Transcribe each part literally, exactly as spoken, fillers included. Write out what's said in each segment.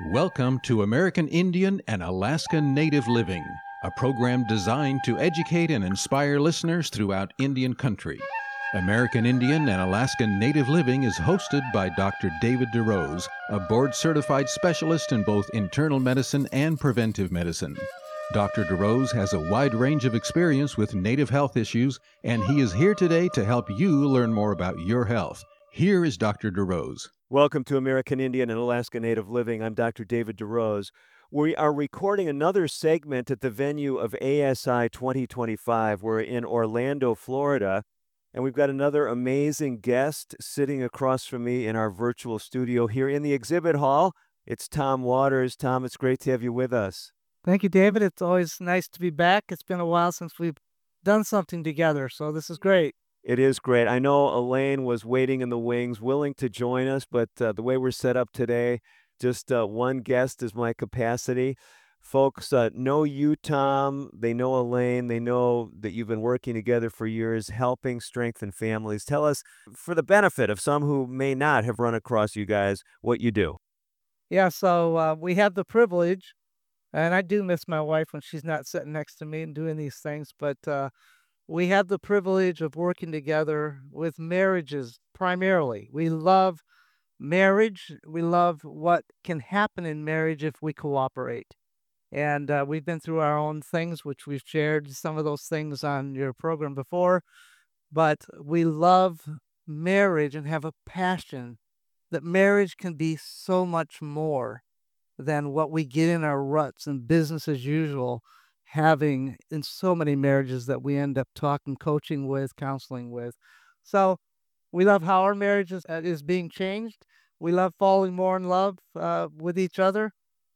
Welcome to American Indian and Alaska Native Living, a program designed to educate and inspire listeners throughout Indian country. American Indian and Alaska Native Living is hosted by Doctor David DeRose, a board-certified specialist in both internal medicine and preventive medicine. Doctor DeRose has a wide range of experience with Native health issues, and he is here today to help you learn more about your health. Here is Doctor DeRose. Welcome to American Indian and Alaska Native Living. I'm Doctor David DeRose. We are recording another segment at the venue of A S I twenty twenty-five. We're in Orlando, Florida, and we've got another amazing guest sitting across from me in our virtual studio here in the exhibit hall. It's Tom Waters. Tom, it's great to have you with us. Thank you, David. It's always nice to be back. It's been a while since we've done something together, so this is great. It is great. I know Elaine was waiting in the wings, willing to join us, but uh, the way we're set up today, just uh, one guest is my capacity. Folks uh, know you, Tom. They know Elaine. They know that you've been working together for years, helping strengthen families. Tell us, for the benefit of some who may not have run across you guys, what you do. Yeah, so uh, we have the privilege, and I do miss my wife when she's not sitting next to me and doing these things, but uh, we have the privilege of working together with marriages primarily. We love marriage. We love what can happen in marriage if we cooperate. And uh, we've been through our own things, which we've shared some of those things on your program before. But we love marriage and have a passion that marriage can be so much more than what we get in our ruts and business as usual, having in so many marriages that we end up talking, coaching with, counseling with. So we love how our marriage is, uh, is being changed. We love falling more in love uh, with each other.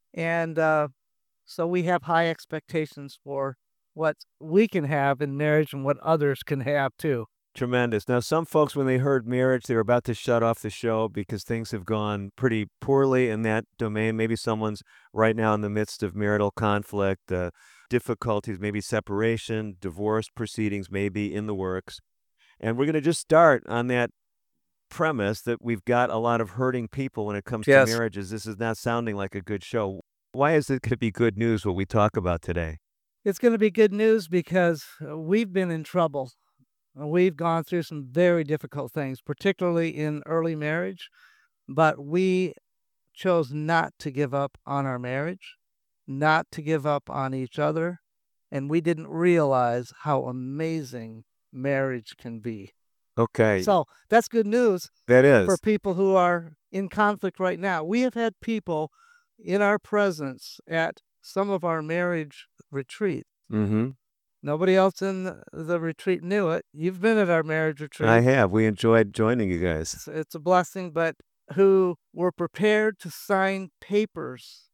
And uh, so we have high expectations for what we can have in marriage and what others can have too. Tremendous. Now, some folks, when they heard marriage, they were about to shut off the show because things have gone pretty poorly in that domain. Maybe someone's right now in the midst of marital conflict, uh, difficulties, maybe separation, divorce proceedings may be in the works. And we're going to just start on that premise that we've got a lot of hurting people when it comes Yes. to marriages. This is not sounding like a good show. Why is it going to be good news what we talk about today? It's going to be good news because we've been in trouble. We've gone through some very difficult things, particularly in early marriage, but we chose not to give up on our marriage, not to give up on each other, and we didn't realize how amazing marriage can be. Okay. So that's good news that is. for people who are in conflict right now. We have had people in our presence at some of our marriage retreats. Mm-hmm. Nobody else in the, the retreat knew it. You've been at our marriage retreat. I have. We enjoyed joining you guys. It's, it's a blessing, but who were prepared to sign papers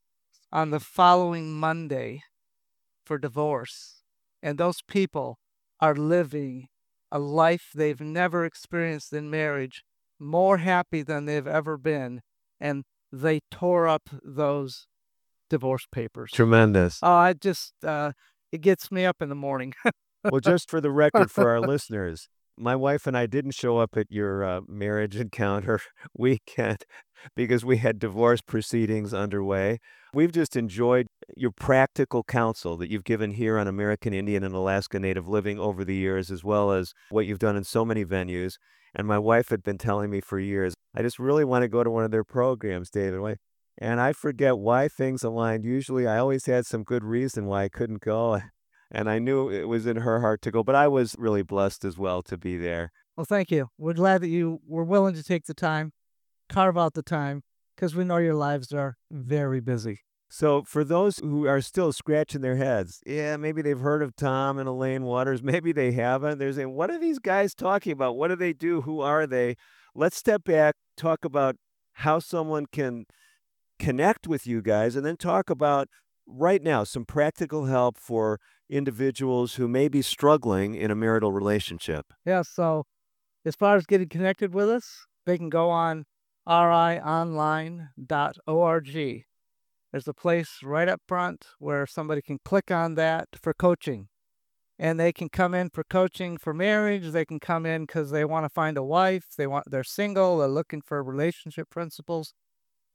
on the following Monday for divorce. And those people are living a life they've never experienced in marriage, more happy than they've ever been. And they tore up those divorce papers. Tremendous. Oh, I just, uh, it gets me up in the morning. Well, just for the record for our listeners, my wife and I didn't show up at your uh, marriage encounter weekend because we had divorce proceedings underway. We've just enjoyed your practical counsel that you've given here on American Indian and Alaska Native Living over the years, as well as what you've done in so many venues. And my wife had been telling me for years, I just really want to go to one of their programs, David. And I forget why things aligned. Usually I always had some good reason why I couldn't go. And I knew it was in her heart to go, but I was really blessed as well to be there. Well, thank you. We're glad that you were willing to take the time, carve out the time, because we know your lives are very busy. So for those who are still scratching their heads, yeah, maybe they've heard of Tom and Elaine Waters. Maybe they haven't. They're saying, what are these guys talking about? What do they do? Who are they? Let's step back, talk about how someone can connect with you guys, and then talk about right now some practical help for individuals who may be struggling in a marital relationship. Yeah, so as far as getting connected with us, they can go on r i online dot org. There's a place right up front where somebody can click on that for coaching. And they can come in for coaching for marriage. They can come in because they want to find a wife. They want, they're single. They're looking for relationship principles.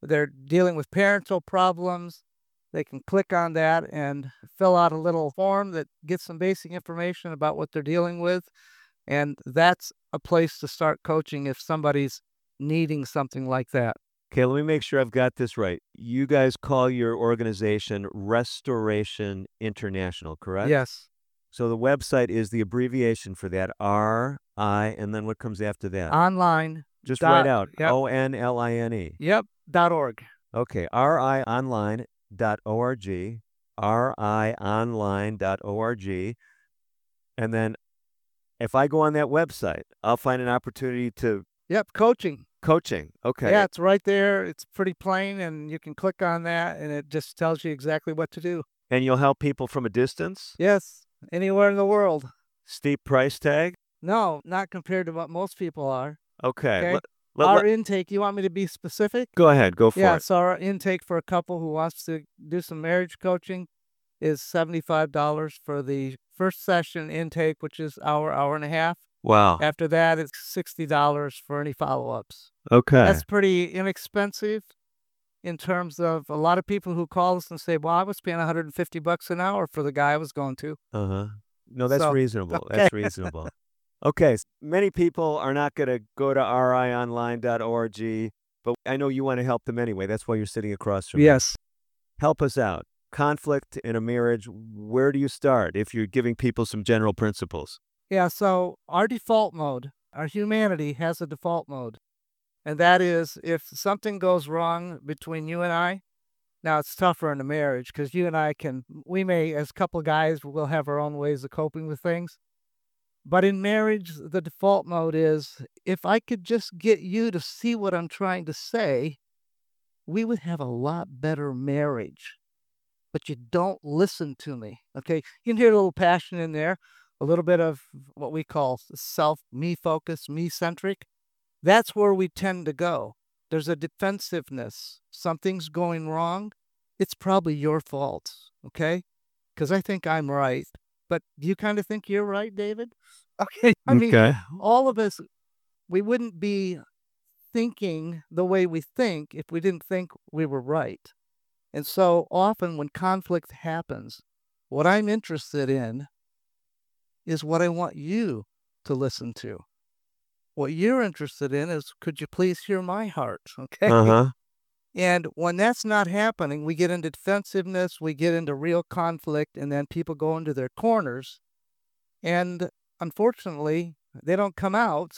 they're dealing with parental problems, they can click on that and fill out a little form that gets some basic information about what they're dealing with. And that's a place to start coaching if somebody's needing something like that. Okay, let me make sure I've got this right. You guys call your organization Restoration International, correct? Yes. So the website is the abbreviation for that, R I, and then what comes after that? Online. Just dot- write out, yep. O N L I N E. Yep. Dot org. Okay, R I online dot org, R I online dot org. And then if I go on that website, I'll find an opportunity to Yep. Coaching. coaching. Okay. Yeah, it's right there. It's pretty plain, and you can click on that, and it just tells you exactly what to do. And you'll help people from a distance? Yes, anywhere in the world. Steep price tag? No, not compared to what most people are. Okay. Okay. Let- let- Our let- intake, you want me to be specific? go ahead. Go for Yeah, it. so our intake for a couple who wants to do some marriage coaching is seventy-five dollars for the first session intake, which is hour, hour and a half. Wow. After that, it's sixty dollars for any follow-ups. Okay. That's pretty inexpensive in terms of a lot of people who call us and say, well, I was paying one hundred fifty bucks an hour for the guy I was going to. Uh-huh. No, that's So, reasonable. okay. That's reasonable. Okay. s- Many people are not going to go to R I online dot org, but I know you want to help them anyway. That's why you're sitting across from me. Yes. Help us out. Conflict in a marriage, where do you start if you're giving people some general principles? Yeah, so our default mode, our humanity has a default mode. And that is if something goes wrong between you and I, now it's tougher in a marriage because you and I can, we may, as a couple of guys, we'll have our own ways of coping with things. But in marriage, the default mode is if I could just get you to see what I'm trying to say, we would have a lot better marriage. But you don't listen to me. Okay. You can hear a little passion in there, a little bit of what we call self, me focused, me centric. That's where we tend to go. There's a defensiveness. Something's going wrong. It's probably your fault. Okay. Because I think I'm right. But do you kind of think you're right, David? Okay. I mean, Okay. all of us, we wouldn't be thinking the way we think if we didn't think we were right. And so often when conflict happens, what I'm interested in is what I want you to listen to. What you're interested in is, could you please hear my heart? Okay. Uh-huh. And when that's not happening, we get into defensiveness, we get into real conflict, and then people go into their corners. And unfortunately, they don't come out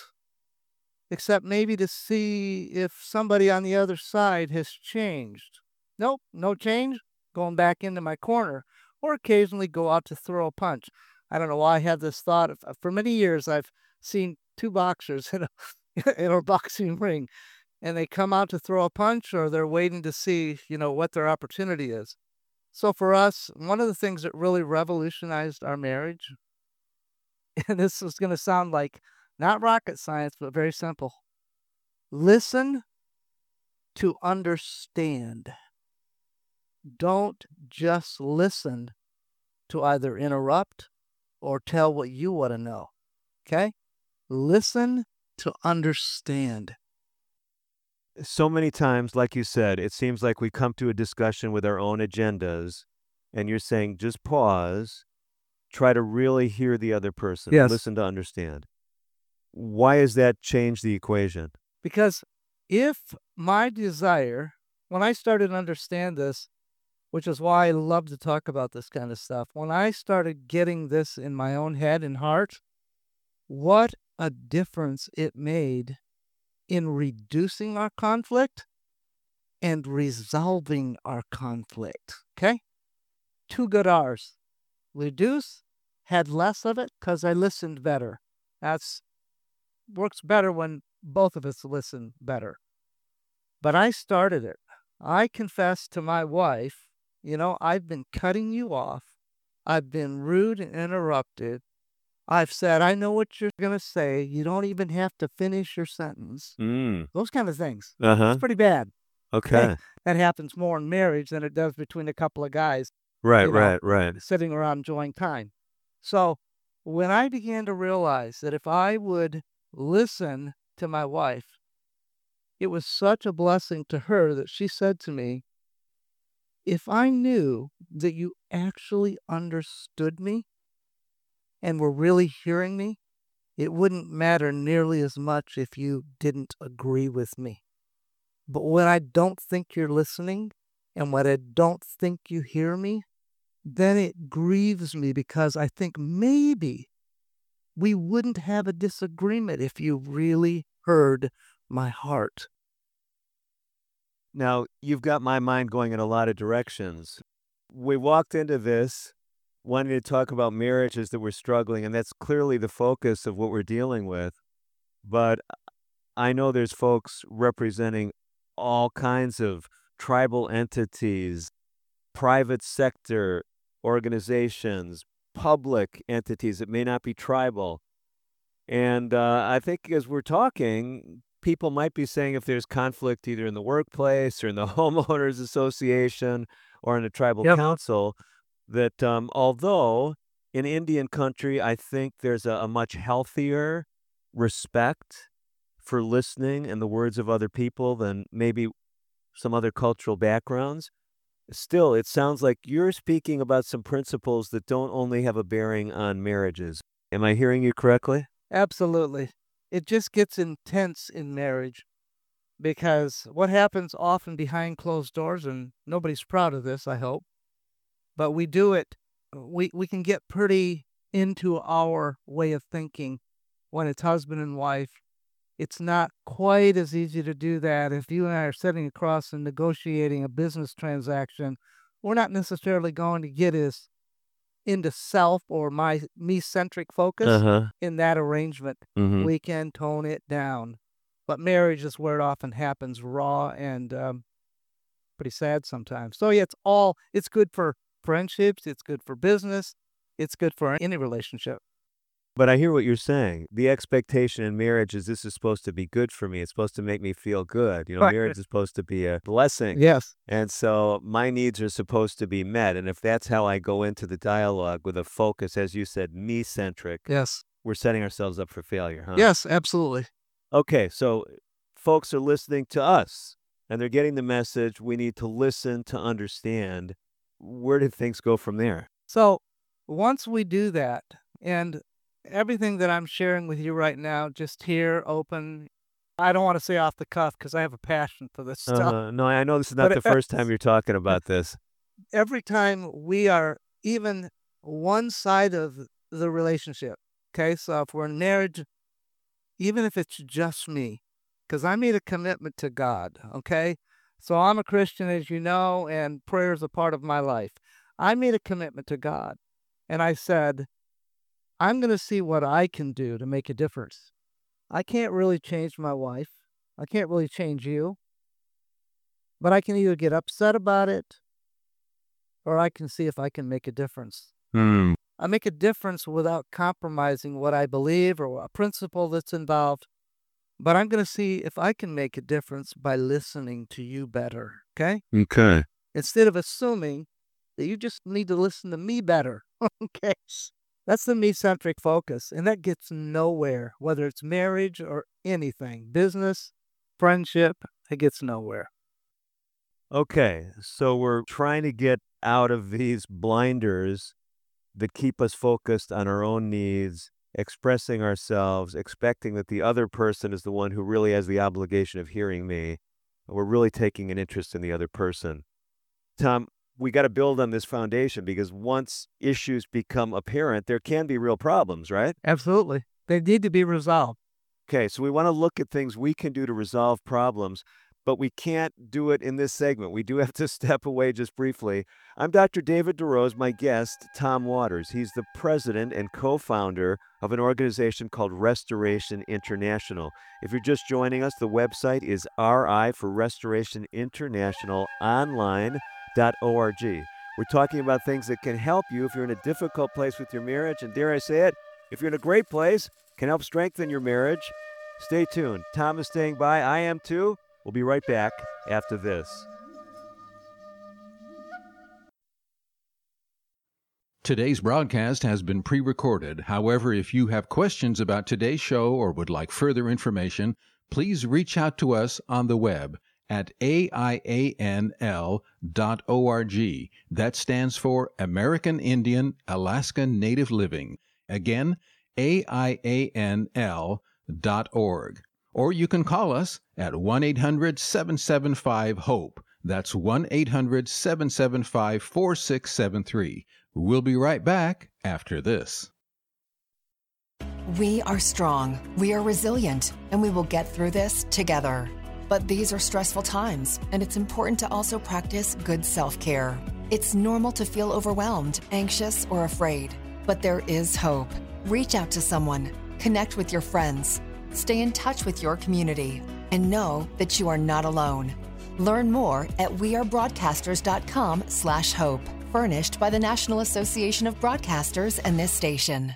except maybe to see if somebody on the other side has changed. Nope, no change, going back into my corner, or occasionally go out to throw a punch. I don't know why I had this thought. Of, for many years, I've seen two boxers in a, in a boxing ring, and they come out to throw a punch, or they're waiting to see, you know, what their opportunity is. So for us, one of the things that really revolutionized our marriage, and this is going to sound like not rocket science, but very simple. Listen to understand. Don't just listen to either interrupt or tell what you want to know. Okay? Listen to understand. So many times, like you said, it seems like we come to a discussion with our own agendas, and you're saying just pause, try to really hear the other person, Yes. listen to understand. Why has that changed the equation? Because if my desire, when I started to understand this, which is why I love to talk about this kind of stuff, when I started getting this in my own head and heart, what a difference it made in reducing our conflict and resolving our conflict. Okay? Two good R's. Reduce, had less of it because I listened better. That's works better when both of us listen better. But I started it. I confessed to my wife, you know, I've been cutting you off. I've been rude and interrupted. I've said, I know what you're going to say. You don't even have to finish your sentence. Mm. Those kind of things. Uh-huh. It's pretty bad. Okay. That happens more in marriage than it does between a couple of guys Right, you know, right, right. sitting around enjoying time. So when I began to realize that if I would listen to my wife, it was such a blessing to her that she said to me, if I knew that you actually understood me and were really hearing me, it wouldn't matter nearly as much if you didn't agree with me. But when I don't think you're listening and when I don't think you hear me, then it grieves me because I think maybe we wouldn't have a disagreement if you really heard my heart. Now, you've got my mind going in a lot of directions. We walked into this wanting to talk about marriages that were struggling, and that's clearly the focus of what we're dealing with. But I know there's folks representing all kinds of tribal entities, private sector organizations, public entities that may not be tribal. And uh, I think as we're talking, people might be saying if there's conflict either in the workplace or in the homeowners association or in a tribal Yep. council, that um, although in Indian country, I think there's a, a much healthier respect for listening and the words of other people than maybe some other cultural backgrounds. Still, it sounds like you're speaking about some principles that don't only have a bearing on marriages. Am I hearing you correctly? Absolutely. It just gets intense in marriage because what happens often behind closed doors, and nobody's proud of this, I hope, but we do it, we, we can get pretty into our way of thinking when it's husband and wife. It's not quite as easy to do that. If you and I are sitting across and negotiating a business transaction, we're not necessarily going to get as into self or my me-centric focus Uh-huh. in that arrangement. Mm-hmm. We can tone it down. But marriage is where it often happens, raw and um, pretty sad sometimes. So yeah, it's all, it's good for friendships, it's good for business, it's good for any relationship. But I hear what you're saying. The expectation in marriage is this is supposed to be good for me. It's supposed to make me feel good. You know, Right. marriage is supposed to be a blessing. Yes. And so my needs are supposed to be met. And if that's how I go into the dialogue with a focus, as you said, me-centric, Yes. we're setting ourselves up for failure, huh? Yes, absolutely. Okay, so folks are listening to us and they're getting the message. We need to listen to understand. Where did things go from there? So once we do that, and everything that I'm sharing with you right now, just here, open, I don't want to say off the cuff because I have a passion for this stuff. Uh, no, I know this is not But the first time you're talking about this. Every time we are even one side of the relationship, okay? So if we're in marriage, even if it's just me, because I made a commitment to God, okay? So I'm a Christian, as you know, and prayer is a part of my life. I made a commitment to God, and I said, I'm going to see what I can do to make a difference. I can't really change my wife. I can't really change you. But I can either get upset about it or I can see if I can make a difference. Hmm. I make a difference without compromising what I believe or a principle that's involved. But I'm going to see if I can make a difference by listening to you better. Okay? Okay. Instead of assuming that you just need to listen to me better. Okay? That's the me-centric focus, and that gets nowhere, whether it's marriage or anything, business, friendship, it gets nowhere. Okay, so we're trying to get out of these blinders that keep us focused on our own needs, expressing ourselves, expecting that the other person is the one who really has the obligation of hearing me. We're really taking an interest in the other person. Tom, we got to build on this foundation because once issues become apparent, there can be real problems, right? Absolutely. They need to be resolved. Okay, so we want to look at things we can do to resolve problems, but we can't do it in this segment. We do have to step away just briefly. I'm Doctor David DeRose, my guest, Tom Waters. He's the president and co-founder of an organization called Restoration International. If you're just joining us, the website is R I for Restoration International online dot org. We're talking about things that can help you if you're in a difficult place with your marriage, and dare I say it, if you're in a great place, can help strengthen your marriage. Stay tuned. Tom is staying by. I am too. We'll be right back after this. Today's broadcast has been pre-recorded. However, if you have questions about today's show or would like further information, please reach out to us on the web at A I A N L dot org. That stands for American Indian Alaska Native Living. Again, A I A N L dot org. Or you can call us at one eight hundred seven seven five HOPE. That's one eight hundred seven seven five four six seven three. We'll be right back after this. We are strong, we are resilient, and we will get through this together. But these are stressful times, and it's important to also practice good self-care. It's normal to feel overwhelmed, anxious, or afraid, but there is hope. Reach out to someone, connect with your friends, stay in touch with your community, and know that you are not alone. Learn more at wearebroadcasters.com slash hope, furnished by the National Association of Broadcasters and this station.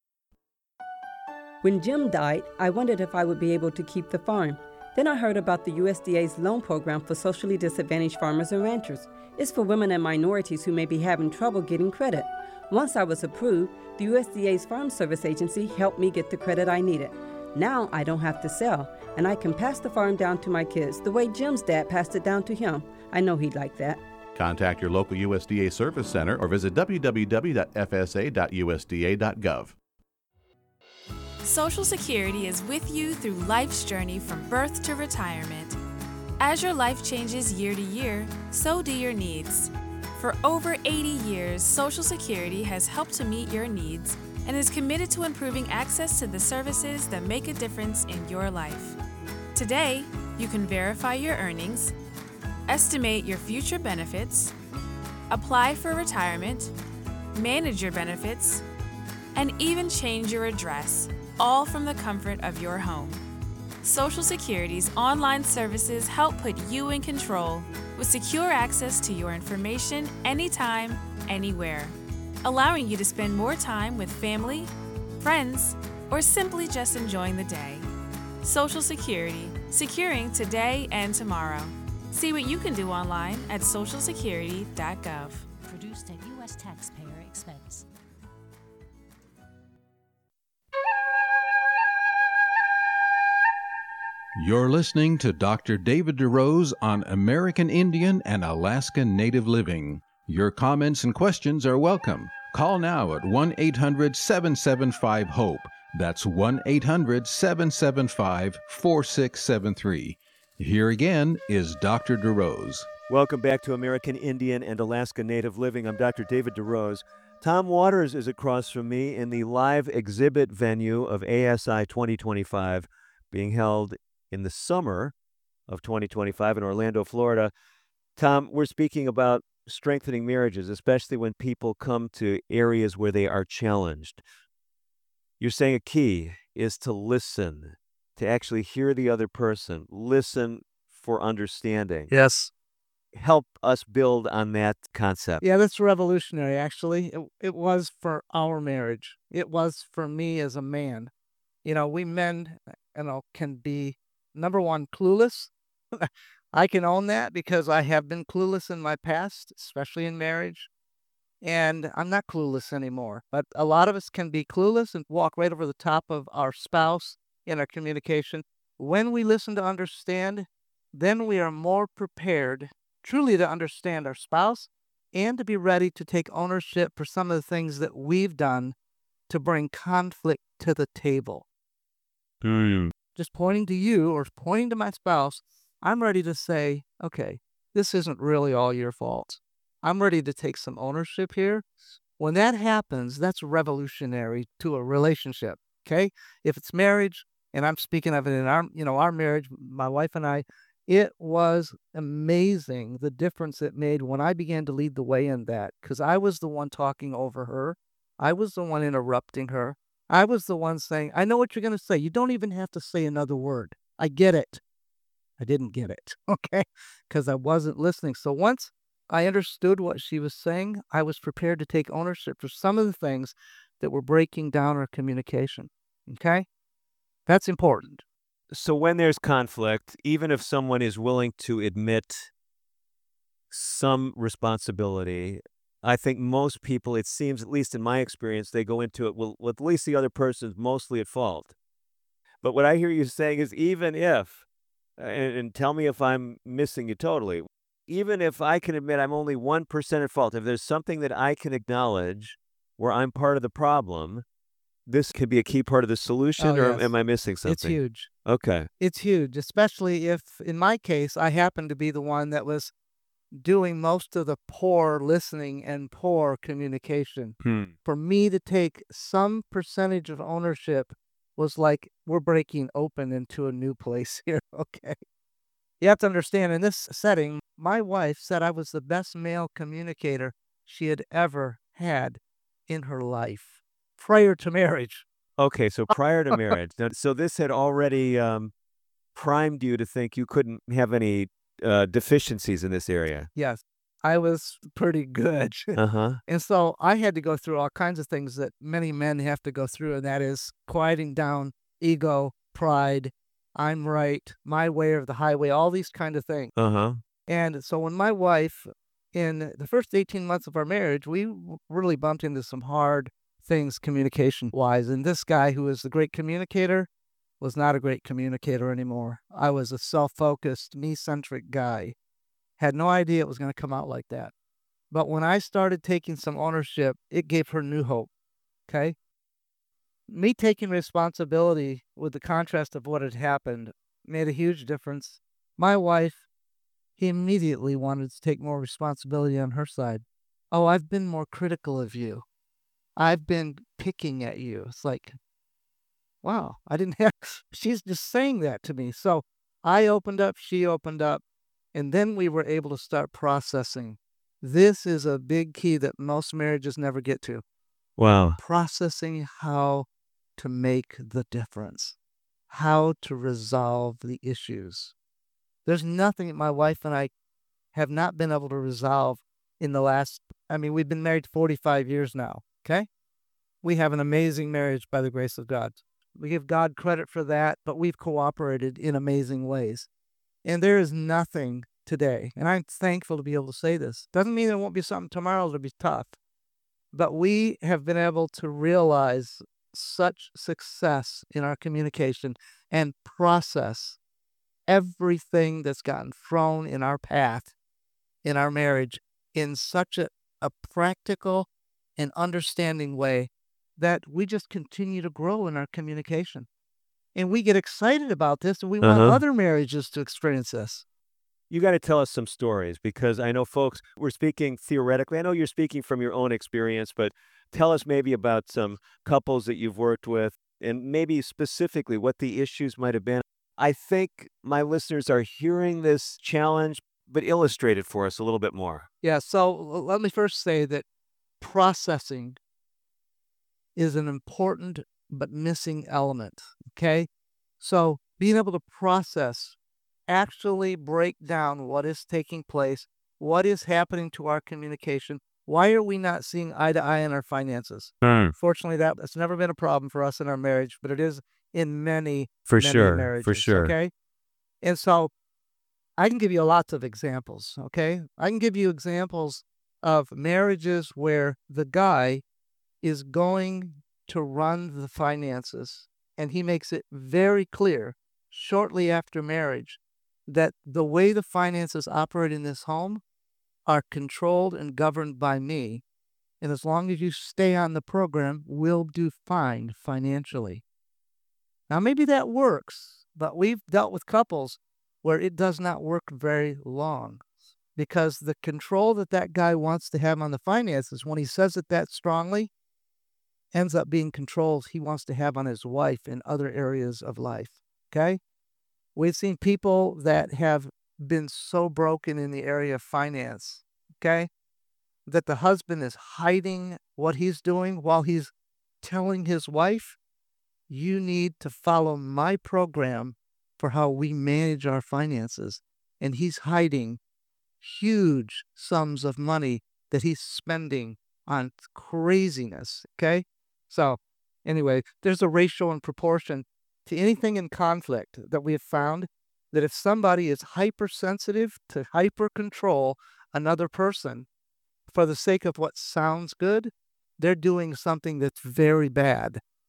When Jim died, I wondered if I would be able to keep the farm. Then I heard about the U S D A's loan program for socially disadvantaged farmers and ranchers. It's for women and minorities who may be having trouble getting credit. Once I was approved, the U S D A's Farm Service Agency helped me get the credit I needed. Now I don't have to sell, and I can pass the farm down to my kids the way Jim's dad passed it down to him. I know he'd like that. Contact your local U S D A Service Center or visit w w w dot f s a dot u s d a dot gov. Social Security is with you through life's journey from birth to retirement. As your life changes year to year, so do your needs. For over eighty years, Social Security has helped to meet your needs and is committed to improving access to the services that make a difference in your life. Today, you can verify your earnings, estimate your future benefits, apply for retirement, manage your benefits, and even change your address, all from the comfort of your home. Social Security's online services help put you in control with secure access to your information anytime, anywhere, allowing you to spend more time with family, friends, or simply just enjoying the day. Social Security, securing today and tomorrow. See what you can do online at social security dot gov. Produced at U S taxpayer expense. You're listening to Doctor David DeRose on American Indian and Alaska Native Living. Your comments and questions are welcome. Call now at one eight hundred seven seven five HOPE. That's one eight hundred seven seven five four six seven three. Here again is Doctor DeRose. Welcome back to American Indian and Alaska Native Living. I'm Doctor David DeRose. Tom Waters is across from me in the live exhibit venue of A S I twenty twenty-five, being held in the summer of twenty twenty-five in Orlando, Florida. Tom, we're speaking about strengthening marriages, especially when people come to areas where they are challenged. You're saying a key is to listen, to actually hear the other person, listen for understanding. Yes. Help us build on that concept. Yeah, that's revolutionary, actually. It, it was for our marriage. It was for me as a man. You know, we men, you know, can be, number one, clueless. I can own that because I have been clueless in my past, especially in marriage. And I'm not clueless anymore. But a lot of us can be clueless and walk right over the top of our spouse in our communication. When we listen to understand, then we are more prepared truly to understand our spouse and to be ready to take ownership for some of the things that we've done to bring conflict to the table. Mm. Just pointing to you or pointing to my spouse, I'm ready to say, okay, this isn't really all your fault. I'm ready to take some ownership here. When that happens, that's revolutionary to a relationship, okay? If it's marriage, and I'm speaking of it in our, you know, our marriage, my wife and I, it was amazing the difference it made when I began to lead the way in that, because I was the one talking over her. I was the one interrupting her. I was the one saying, I know what you're going to say. You don't even have to say another word. I get it. I didn't get it, okay, because I wasn't listening. So once I understood what she was saying, I was prepared to take ownership for some of the things that were breaking down our communication, okay? That's important. So when there's conflict, even if someone is willing to admit some responsibility, I think most people, it seems, at least in my experience, they go into it, well, at least the other person's mostly at fault. But what I hear you saying is even if, and, and tell me if I'm missing you totally, even if I can admit I'm only one percent at fault, if there's something that I can acknowledge where I'm part of the problem, this could be a key part of the solution, Oh, or yes. am I missing something? It's huge. Okay. It's huge, especially if, in my case, I happen to be the one that was doing most of the poor listening and poor communication. Hmm. For me to take some percentage of ownership was like we're breaking open into a new place here, okay? You have to understand, in this setting, my wife said I was the best male communicator she had ever had in her life prior to marriage. Okay, so prior to marriage. Now, so this had already um, primed you to think you couldn't have any uh, deficiencies in this area. Yes, I was pretty good. Uh-huh. And so I had to go through all kinds of things that many men have to go through, and that is quieting down ego, pride, I'm right, my way or the highway, all these kind of things. Uh-huh. And so when my wife, in the first eighteen months of our marriage, we w- really bumped into some hard things communication-wise. And this guy who was the great communicator was not a great communicator anymore. I was a self-focused, me-centric guy. Had no idea it was going to come out like that. But when I started taking some ownership, it gave her new hope, okay? Me taking responsibility with the contrast of what had happened made a huge difference. My wife immediately wanted to take more responsibility on her side. Oh, I've been more critical of you. I've been picking at you. It's like, wow, I didn't have, she's just saying that to me. So I opened up, she opened up, and then we were able to start processing. This is a big key that most marriages never get to. Wow. Processing how to make the difference, how to resolve the issues. There's nothing that my wife and I have not been able to resolve in the last, I mean, we've been married forty-five years now, okay? We have an amazing marriage by the grace of God. We give God credit for that, but we've cooperated in amazing ways. And there is nothing today, and I'm thankful to be able to say this. Doesn't mean there won't be something tomorrow that'll be tough, but we have been able to realize such success in our communication and process everything that's gotten thrown in our path in our marriage in such a, a practical and understanding way that we just continue to grow in our communication. And we get excited about this, and we want Uh-huh. other marriages to experience this. You got to tell us some stories, because I know folks, we're speaking theoretically. I know you're speaking from your own experience, but tell us maybe about some couples that you've worked with, and maybe specifically what the issues might have been. I think my listeners are hearing this challenge, but illustrate it for us a little bit more. Yeah, so l- let me first say that processing is an important but missing element, okay? So being able to process, actually break down what is taking place, what is happening to our communication, why are we not seeing eye to eye in our finances? Fortunately, that, that's never been a problem for us in our marriage, but it is in many, For many sure, marriages, for sure. okay? And so I can give you lots of examples, okay? I can give you examples of marriages where the guy is going to run the finances, and he makes it very clear shortly after marriage that the way the finances operate in this home are controlled and governed by me. And as long as you stay on the program, we'll do fine financially. Now, maybe that works, but we've dealt with couples where it does not work very long, because the control that that guy wants to have on the finances, when he says it that strongly, ends up being controls he wants to have on his wife in other areas of life, okay? We've seen people that have been so broken in the area of finance, okay, that the husband is hiding what he's doing while he's telling his wife, you need to follow my program for how we manage our finances. And he's hiding huge sums of money that he's spending on craziness, okay? So anyway, there's a ratio and proportion to anything in conflict that we have found, that if somebody is hypersensitive to hyper control another person for the sake of what sounds good, they're doing something that's very bad.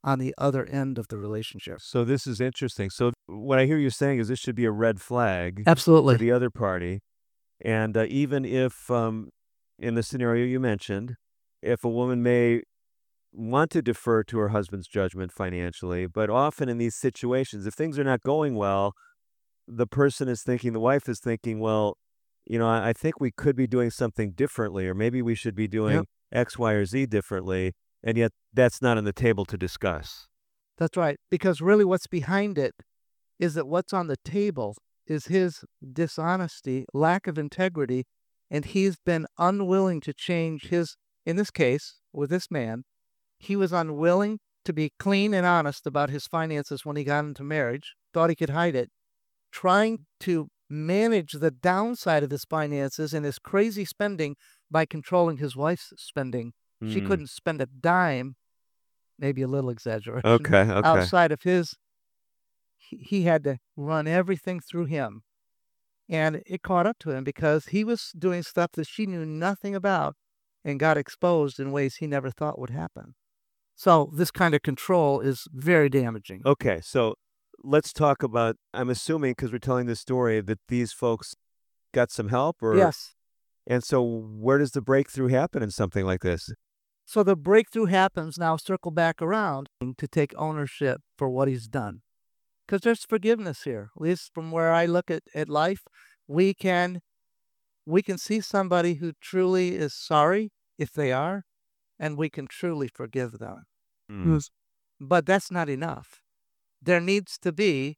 on the other end of the relationship. So this is interesting. So what I hear you saying is this should be a red flag Absolutely. for the other party. And uh, even if, um, in the scenario you mentioned, if a woman may want to defer to her husband's judgment financially, but often in these situations, if things are not going well, the person is thinking, the wife is thinking, well, you know, I, I think we could be doing something differently, or maybe we should be doing Yep. X, Y, or Z differently. And yet that's not on the table to discuss. That's right. Because really what's behind it is that what's on the table is his dishonesty, lack of integrity, and he's been unwilling to change his, in this case, with this man, he was unwilling to be clean and honest about his finances when he got into marriage, thought he could hide it, trying to manage the downside of his finances and his crazy spending by controlling his wife's spending. She Hmm. couldn't spend a dime, maybe a little exaggeration, Okay, okay. outside of his. He, he had to run everything through him. And it caught up to him because he was doing stuff that she knew nothing about and got exposed in ways he never thought would happen. So this kind of control is very damaging. Okay, so let's talk about, I'm assuming, because we're telling this story, that these folks got some help? Or Yes. And so where does the breakthrough happen in something like this? So the breakthrough happens now, circle back around to take ownership for what he's done. Because there's forgiveness here. At least from where I look at, at life, we can we can see somebody who truly is sorry, if they are, and we can truly forgive them. Hmm. But that's not enough. There needs to be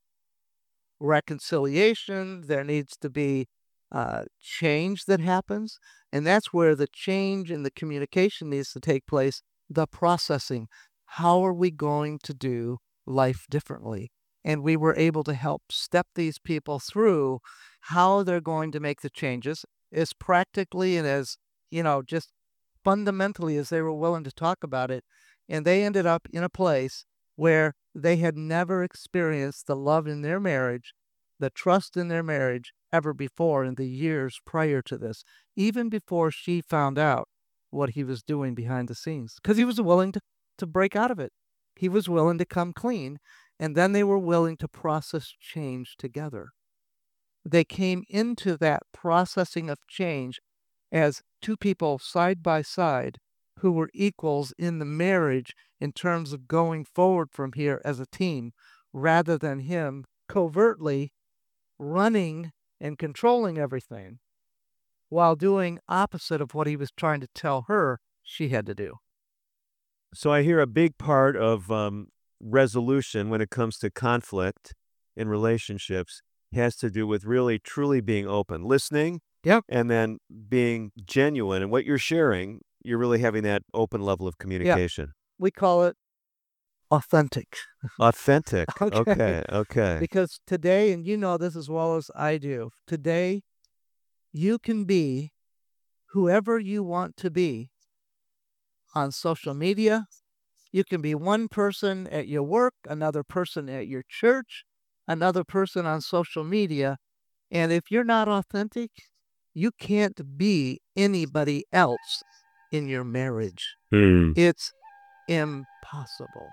reconciliation. There needs to be uh, change that happens. And that's where the change in the communication needs to take place, the processing. How are we going to do life differently? And we were able to help step these people through how they're going to make the changes as practically and as, you know, just fundamentally as they were willing to talk about it. And they ended up in a place where they had never experienced the love in their marriage, the trust in their marriage ever before in the years prior to this, even before she found out what he was doing behind the scenes, because he was willing to, to break out of it. He was willing to come clean, and then they were willing to process change together. They came into that processing of change as two people side by side who were equals in the marriage in terms of going forward from here as a team, rather than him covertly running and controlling everything while doing opposite of what he was trying to tell her she had to do. So I hear a big part of um, resolution when it comes to conflict in relationships has to do with really truly being open, listening, Yep. and then being genuine. And what you're sharing, you're really having that open level of communication. We call it authentic. Authentic. Okay. Okay. Okay. Because today, and you know this as well as I do, today you can be whoever you want to be on social media. You can be one person at your work, another person at your church, another person on social media. And if you're not authentic, you can't be anybody else in your marriage. Hmm. It's impossible.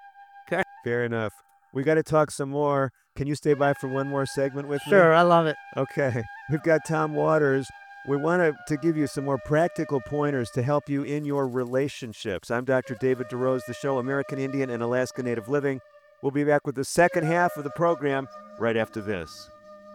Fair enough. We got to talk some more. Can you stay by for one more segment with me? Sure, I love it. Okay. We've got Tom Waters. We want to, to give you some more practical pointers to help you in your relationships. I'm Doctor David DeRose, the show American Indian and Alaska Native Living. We'll be back with the second half of the program right after this.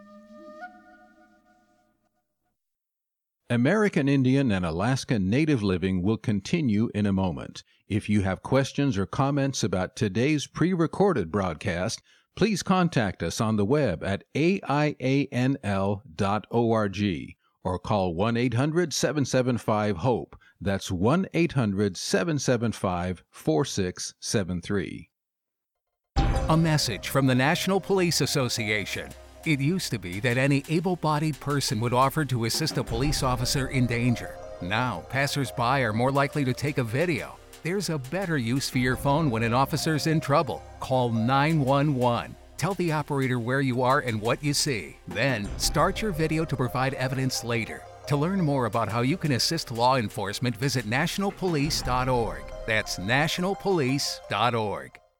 American Indian and Alaska Native Living will continue in a moment. If you have questions or comments about today's pre-recorded broadcast, please contact us on the web at A I A N L dot org or call one eight hundred seven seven five HOPE. That's one eight hundred seven seven five four six seven three. A message from the National Police Association. It used to be that any able-bodied person would offer to assist a police officer in danger. Now, passers-by are more likely to take a video. There's a better use for your phone when an officer's in trouble. Call nine one one. Tell the operator where you are and what you see. Then, start your video to provide evidence later. To learn more about how you can assist law enforcement, visit national police dot org. That's national police dot org.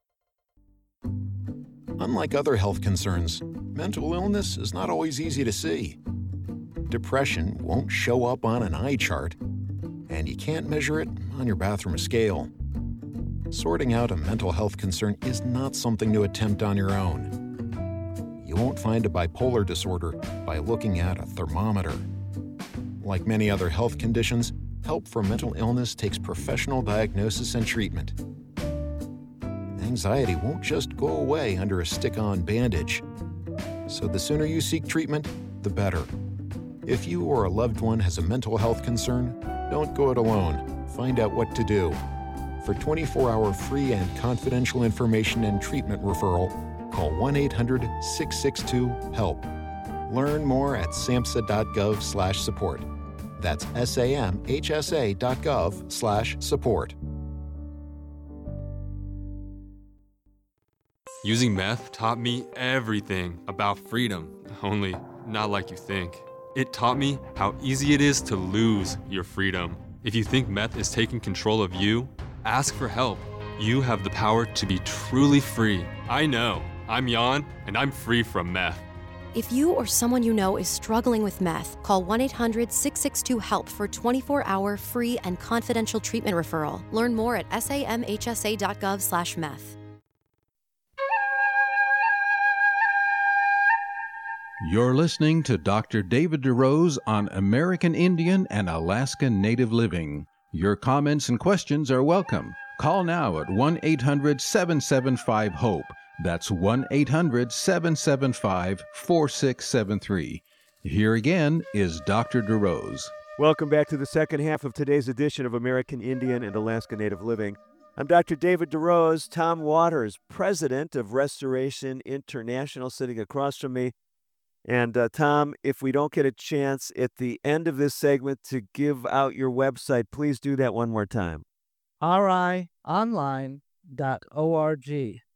Unlike other health concerns, mental illness is not always easy to see. Depression won't show up on an eye chart, and you can't measure it on your bathroom scale. Sorting out a mental health concern is not something to attempt on your own. You won't find a bipolar disorder by looking at a thermometer. Like many other health conditions, help for mental illness takes professional diagnosis and treatment. Anxiety won't just go away under a stick-on bandage. So the sooner you seek treatment, the better. If you or a loved one has a mental health concern, don't go it alone. Find out what to do. For twenty-four hour free and confidential information and treatment referral, call one eight hundred six six two HELP. Learn more at samhsa.gov slash support. That's S-A-M-H-S-A dot gov slash support. Using meth taught me everything about freedom, only not like you think. It taught me how easy it is to lose your freedom. If you think meth is taking control of you, ask for help. You have the power to be truly free. I know. I'm Jan, and I'm free from meth. If you or someone you know is struggling with meth, call one eight hundred six six two HELP for twenty-four hour free and confidential treatment referral. Learn more at samhsa.gov slash meth. You're listening to Doctor David DeRose on American Indian and Alaska Native Living. Your comments and questions are welcome. Call now at one eight hundred seven seven five HOPE. That's one eight hundred seven seven five four six seven three. Here again is Doctor DeRose. Welcome back to the second half of today's edition of American Indian and Alaska Native Living. I'm Doctor David DeRose. Tom Waters, president of Restoration International, sitting across from me. And uh, Tom, if we don't get a chance at the end of this segment to give out your website, please do that one more time. R I online dot org.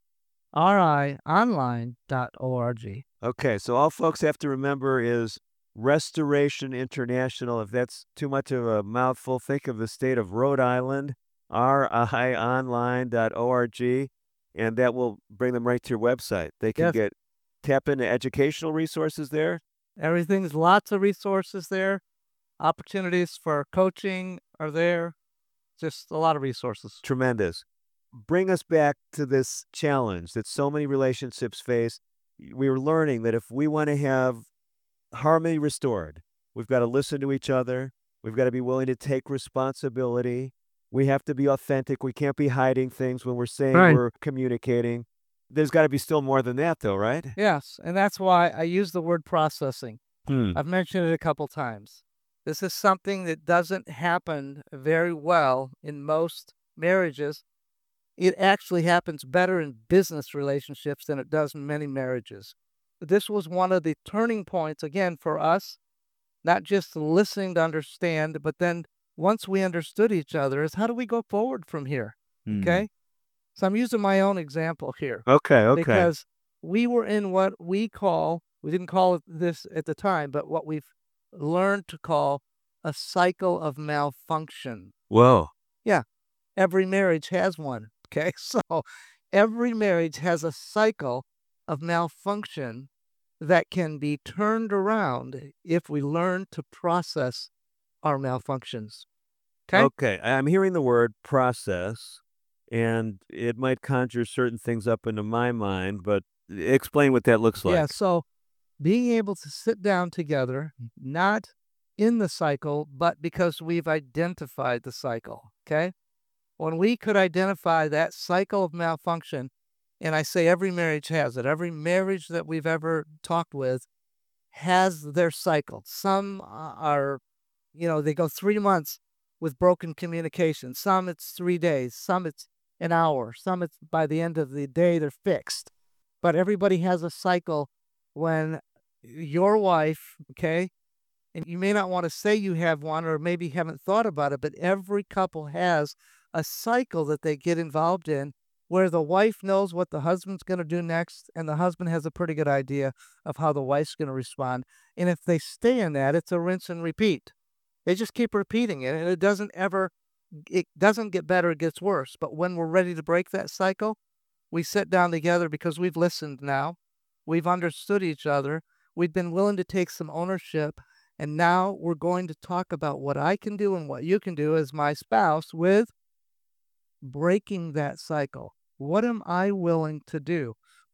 R I online dot org. Okay, so all folks have to remember is Restoration International. If that's too much of a mouthful, think of the state of Rhode Island, R I online dot org, and that will bring them right to your website. They can Yes. get tap into educational resources there. Everything's lots of resources there. Opportunities for coaching are there. Just a lot of resources. Tremendous. Bring us back to this challenge that so many relationships face. We were learning that if we want to have harmony restored, we've got to listen to each other. We've got to be willing to take responsibility. We have to be authentic. We can't be hiding things when we're saying Right. we're communicating. There's got to be still more than that, though, right? Yes, and that's why I use the word processing. Hmm. I've mentioned it a couple times. This is something that doesn't happen very well in most marriages. It actually happens better in business relationships than it does in many marriages. This was one of the turning points, again, for us, not just listening to understand, but then once we understood each other, is how do we go forward from here? Hmm. Okay? So I'm using my own example here. Okay, okay. Because we were in what we call, we didn't call it this at the time, but what we've learned to call a cycle of malfunction. Whoa. Yeah. Every marriage has one. Okay. So every marriage has a cycle of malfunction that can be turned around if we learn to process our malfunctions. Okay. Okay. I'm hearing the word process, and it might conjure certain things up into my mind, but explain what that looks like. Yeah. So being able to sit down together, not in the cycle, but because we've identified the cycle. Okay. When we could identify that cycle of malfunction, and I say every marriage has it, every marriage that we've ever talked with has their cycle. Some are, you know, they go three months with broken communication. Some it's three days. Some it's an hour. Some it's by the end of the day, they're fixed. But everybody has a cycle when your wife, okay, and you may not want to say you have one or maybe haven't thought about it, but every couple has a cycle that they get involved in where the wife knows what the husband's going to do next and the husband has a pretty good idea of how the wife's going to respond. And if they stay in that, it's a rinse and repeat. They just keep repeating it and it doesn't ever, it doesn't get better, it gets worse. But when we're ready to break that cycle, We sit down together because we've listened now. We've understood each other. We've been willing to take some ownership. And now we're going to talk about what I can do and what you can do as my spouse with breaking that cycle. What am I willing to do?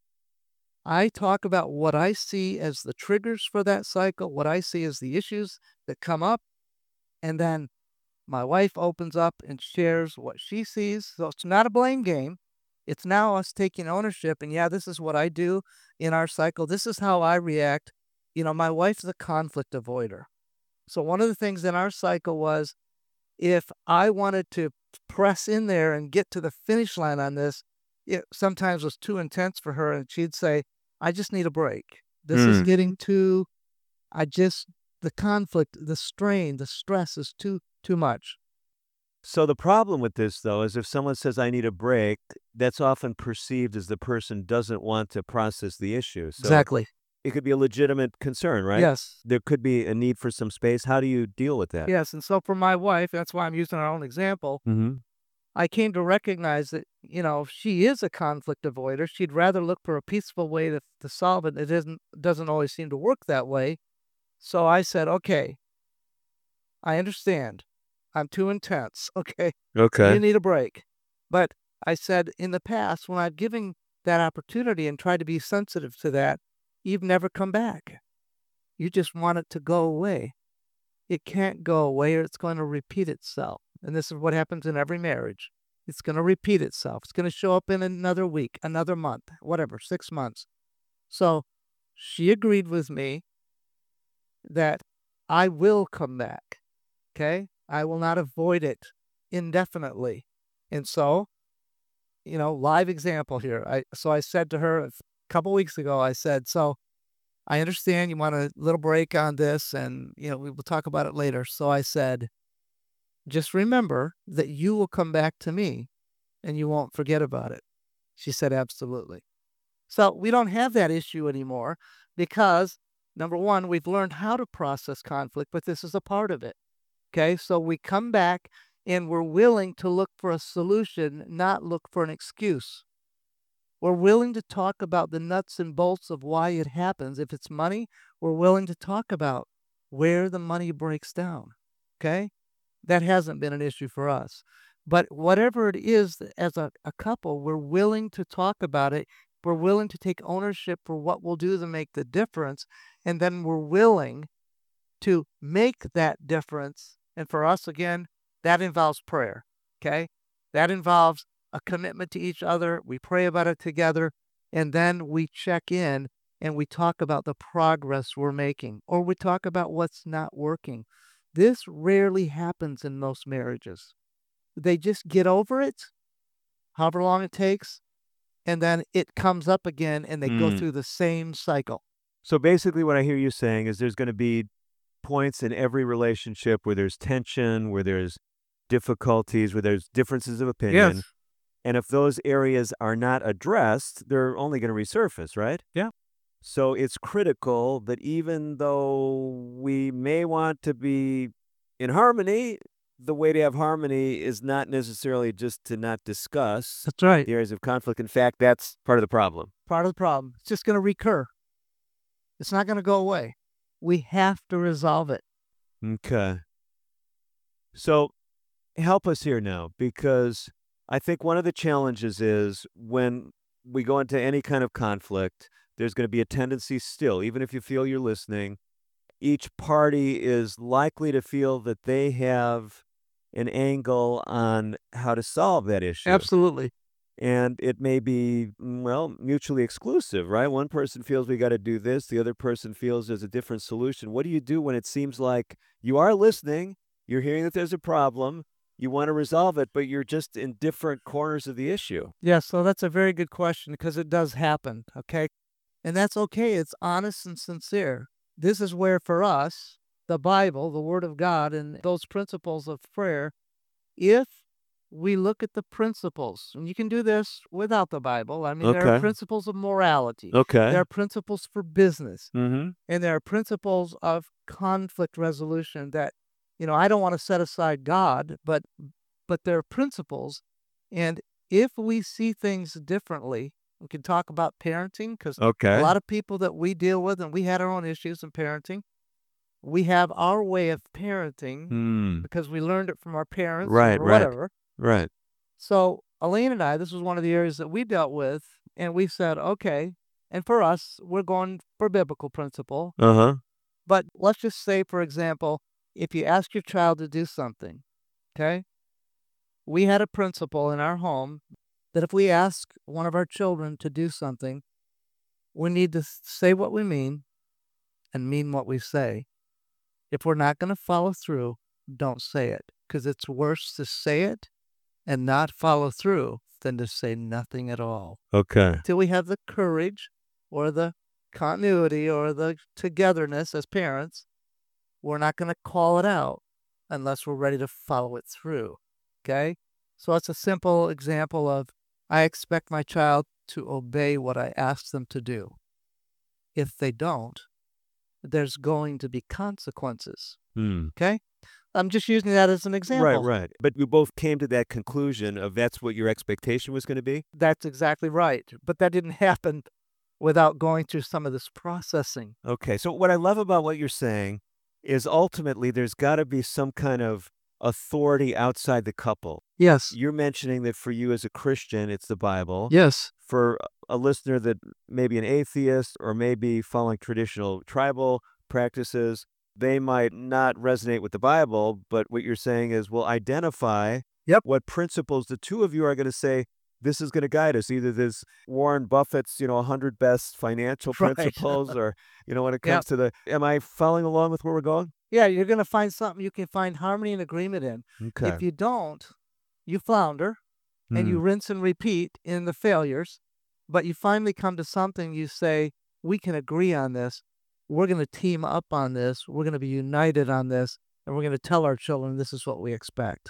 I talk about what I see as the triggers for that cycle, what I see as the issues that come up, and then my wife opens up and shares what she sees. So it's not a blame game. It's now us taking ownership. And yeah, this is what I do in our cycle. This is how I react. You know, my wife's a conflict avoider. So one of the things in our cycle was if I wanted to press in there and get to the finish line on this, it sometimes was too intense for her. And she'd say, I just need a break. This is Mm. getting too, I just, the conflict, the strain, the stress is too, too much. So the problem with this, though, is if someone says, I need a break, that's often perceived as the person doesn't want to process the issue. So Exactly. it could be a legitimate concern, right? Yes. There could be a need for some space. How do you deal with that? Yes. And so for my wife, that's why I'm using our own example. Mm-hmm. I came to recognize that, you know, if she is a conflict avoider, she'd rather look for a peaceful way to, to solve it. It isn't, doesn't always seem to work that way. So I said, okay, I understand. I'm too intense. Okay. Okay. You need a break. But I said in the past, when I've given that opportunity and tried to be sensitive to that, you've never come back. You just want it to go away. It can't go away or it's going to repeat itself. And this is what happens in every marriage. It's going to repeat itself. It's going to show up in another week, another month, whatever, six months. So she agreed with me that I will come back. Okay? I will not avoid it indefinitely. And so, you know, live example here. I so I said to her a couple weeks ago, I said, so I understand you want a little break on this and, you know, we will talk about it later. So I said, just remember that you will come back to me and you won't forget about it. She said, absolutely. So we don't have that issue anymore because, number one, we've learned how to process conflict, but this is a part of it. Okay, so we come back and we're willing to look for a solution, not look for an excuse. We're willing to talk about the nuts and bolts of why it happens. If it's money, we're willing to talk about where the money breaks down. Okay, that hasn't been an issue for us. But whatever it is, as a, a couple, we're willing to talk about it. We're willing to take ownership for what we'll do to make the difference. And then we're willing to make that difference. And for us, again, that involves prayer, okay? That involves a commitment to each other. We pray about it together, and then we check in and we talk about the progress we're making, or we talk about what's not working. This rarely happens in most marriages. They just get over it, however long it takes, and then it comes up again, and they go Mm. through the same cycle. So basically what I hear you saying is there's going to be points in every relationship where there's tension, where there's difficulties, where there's differences of opinion. Yes. And if those areas are not addressed, they're only going to resurface, right? Yeah. So it's critical that even though we may want to be in harmony, the way to have harmony is not necessarily just to not discuss That's right. the areas of conflict. In fact, that's part of the problem. Part of the problem. It's just going to recur. It's not going to go away. We have to resolve it. Okay. So help us here now, because I think one of the challenges is when we go into any kind of conflict, there's going to be a tendency still, even if you feel you're listening, each party is likely to feel that they have an angle on how to solve that issue. Absolutely. And it may be, well, mutually exclusive, right? One person feels we got to do this. The other person feels there's a different solution. What do you do when it seems like you are listening, you're hearing that there's a problem, you want to resolve it, but you're just in different corners of the issue? Yeah, so that's a very good question because it does happen, okay? And that's okay. It's honest and sincere. This is where, for us, the Bible, the Word of God, and those principles of prayer, if we look at the principles, and you can do this without the Bible. I mean, there are Okay. principles of morality. Okay. There are principles for business. Mm-hmm. And there are principles of conflict resolution that, you know, I don't want to set aside God, but but there are principles. And if we see things differently, we can talk about parenting because Okay. a lot of people that we deal with, and we had our own issues in parenting, we have our way of parenting Hmm. because we learned it from our parents Right, or right, whatever. right. So Elaine and I, this was one of the areas that we dealt with, and we said, okay, and for us, we're going for biblical principle. Uh-huh. But let's just say, for example, if you ask your child to do something, okay, we had a principle in our home that if we ask one of our children to do something, we need to s- say what we mean and mean what we say. If we're not going to follow through, don't say it because it's worse to say it and not follow through than to say nothing at all. Okay. Till we have the courage or the continuity or the togetherness as parents, we're not going to call it out unless we're ready to follow it through. Okay? So it's a simple example of I expect my child to obey what I ask them to do. If they don't, there's going to be consequences. Hmm. Okay? I'm just using that as an Right, example. right. But you both came to that conclusion of that's what your expectation was going to be? That's exactly right. But that didn't happen without going through some of this processing. Okay. So what I love about what you're saying is ultimately there's got to be some kind of authority outside the couple. Yes. You're mentioning that for you as a Christian, it's the Bible. Yes. For a listener that may be an atheist or maybe following traditional tribal practices, they might not resonate with the Bible, but what you're saying is we'll identify Yep. what principles the two of you are going to say, this is going to guide us. Either this Warren Buffett's, you know, one hundred best financial Right. principles or, you know, when it Yep. comes to the, am I following along with where we're going? Yeah, you're going to find something you can find harmony and agreement in. Okay. If you don't, you flounder and you Hmm. rinse and repeat in the failures, but you finally come to something you say, we can agree on this. We're going to team up on this. We're going to be united on this. And we're going to tell our children this is what we expect.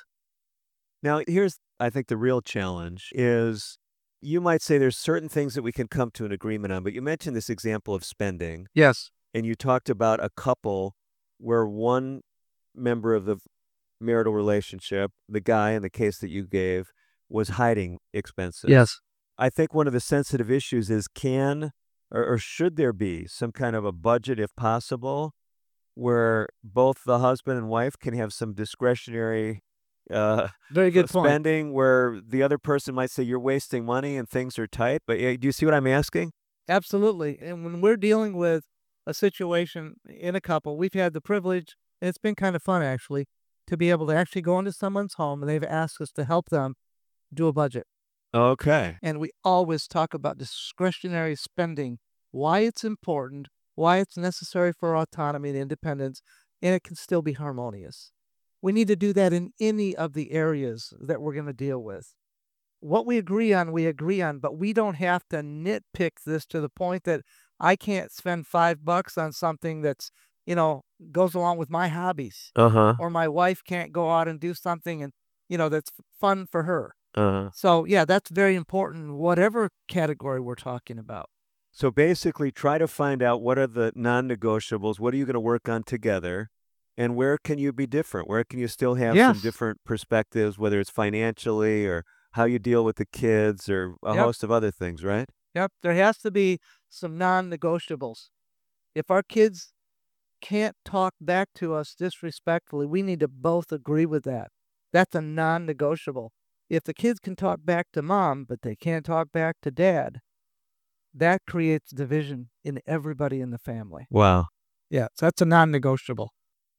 Now, here's, I think, the real challenge is you might say there's certain things that we can come to an agreement on, but you mentioned this example of spending, Yes. and you talked about a couple where one member of the marital relationship, the guy in the case that you gave, was hiding expenses. Yes. I think one of the sensitive issues is can or, or should there be some kind of a budget, if possible, where both the husband and wife can have some discretionary uh, Very good point. spending where the other person might say you're wasting money and things are tight. But uh, do you see what I'm asking? Absolutely. And when we're dealing with a situation in a couple, we've had the privilege, and it's been kind of fun actually, to be able to actually go into someone's home and they've asked us to help them do a budget. Okay. And we always talk about discretionary spending, why it's important, why it's necessary for autonomy and independence, and it can still be harmonious. We need to do that in any of the areas that we're going to deal with. What we agree on, we agree on, but we don't have to nitpick this to the point that I can't spend five bucks on something that's, you know, goes along with my hobbies. Uh-huh. Or my wife can't go out and do something and, you know, that's fun for her. Uh-huh. So, yeah, that's very important, whatever category we're talking about. So basically try to find out what are the non-negotiables, what are you going to work on together, and where can you be different? Where can you still have Yes. some different perspectives, whether it's financially or how you deal with the kids or a Yep. host of other things, right? Yep, there has to be some non-negotiables. If our kids can't talk back to us disrespectfully, we need to both agree with that. That's a non-negotiable. If the kids can talk back to mom, but they can't talk back to dad, that creates division in everybody in the family. Wow. Yeah, so that's a non-negotiable.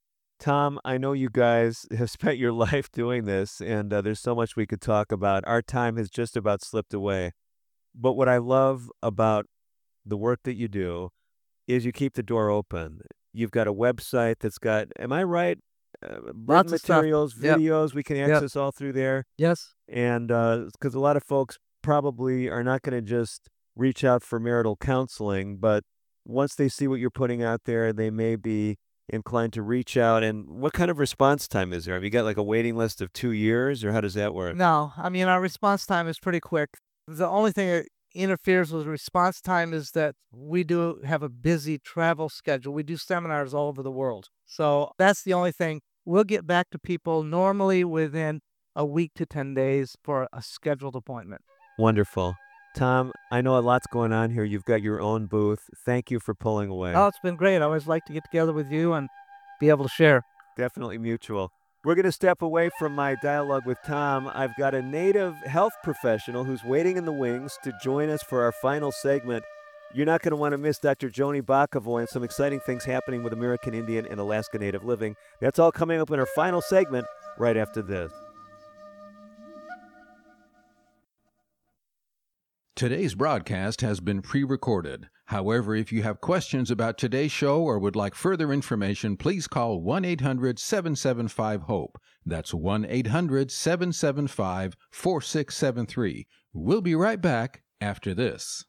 Tom, I know you guys have spent your life doing this, and uh, there's so much we could talk about. Our time has just about slipped away. But what I love about the work that you do is you keep the door open. You've got a website that's got, am I right? Uh, written Lots of stuff. materials, Yep. videos we can Yep. access all through there. Yes. And because a lot of folks probably are not going to just reach out for marital counseling, but once they see what you're putting out there, they may be inclined to reach out. And what kind of response time is there? Have you got like a waiting list of two years or how does that work? No, I mean, our response time is pretty quick. The only thing that interferes with response time is that we do have a busy travel schedule. We do seminars all over the world. So that's the only thing. We'll get back to people normally within a week to ten days for a scheduled appointment. Wonderful. Tom, I know a lot's going on here. You've got your own booth. Thank you for pulling away. Oh, it's been great. I always like to get together with you and be able to share. Definitely mutual. We're going to step away from my dialogue with Tom. I've got a native health professional who's waiting in the wings to join us for our final segment. You're not going to want to miss Doctor Joni Bakavoy and some exciting things happening with American Indian and Alaska Native living. That's all coming up in our final segment right after this. Today's broadcast has been pre-recorded. However, if you have questions about today's show or would like further information, please call one eight hundred seven seven five HOPE. That's one eight hundred seven seven five four six seven three. We'll be right back after this.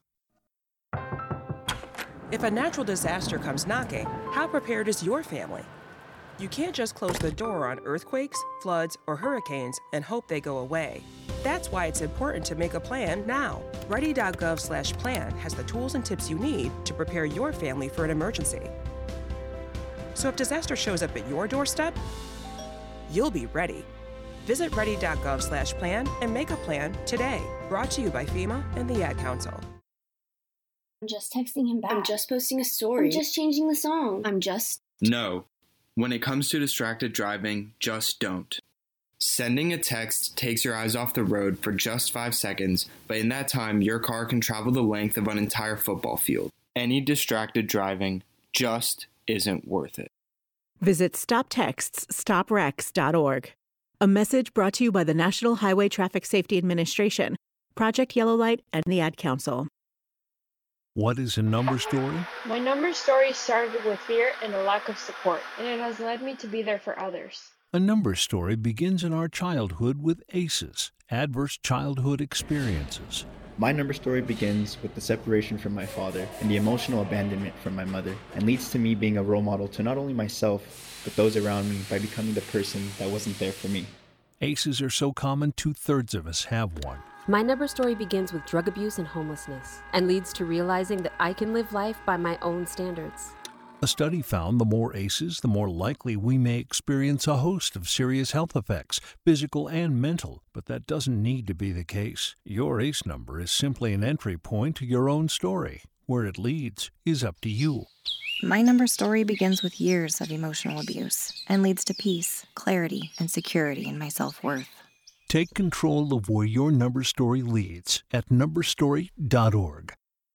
If a natural disaster comes knocking, how prepared is your family? You can't just close the door on earthquakes, floods, or hurricanes and hope they go away. That's why it's important to make a plan now. Ready.gov slash plan has the tools and tips you need to prepare your family for an emergency. So if disaster shows up at your doorstep, you'll be ready. Visit ready.gov slash plan and make a plan today. Brought to you by FEMA and the Ad Council. I'm just texting him back. I'm just posting a story. I'm just changing the song. I'm just... No. When it comes to distracted driving, just don't. Sending a text takes your eyes off the road for just five seconds, but in that time, your car can travel the length of an entire football field. Any distracted driving just isn't worth it. Visit stop texts stop wrecks dot org. A message brought to you by the National Highway Traffic Safety Administration, Project Yellow Light, and the Ad Council. What is a number story? My number story started with fear and a lack of support, and it has led me to be there for others. A number story begins in our childhood with A C Es, adverse childhood experiences. My number story begins with the separation from my father and the emotional abandonment from my mother, and leads to me being a role model to not only myself, but those around me by becoming the person that wasn't there for me. A C Es are so common, two-thirds of us have one. My number story begins with drug abuse and homelessness, and leads to realizing that I can live life by my own standards. A study found the more A C Es, the more likely we may experience a host of serious health effects, physical and mental, but that doesn't need to be the case. Your A C E number is simply an entry point to your own story. Where it leads is up to you. My number story begins with years of emotional abuse and leads to peace, clarity, and security in my self-worth. Take control of where your number story leads at number story dot org.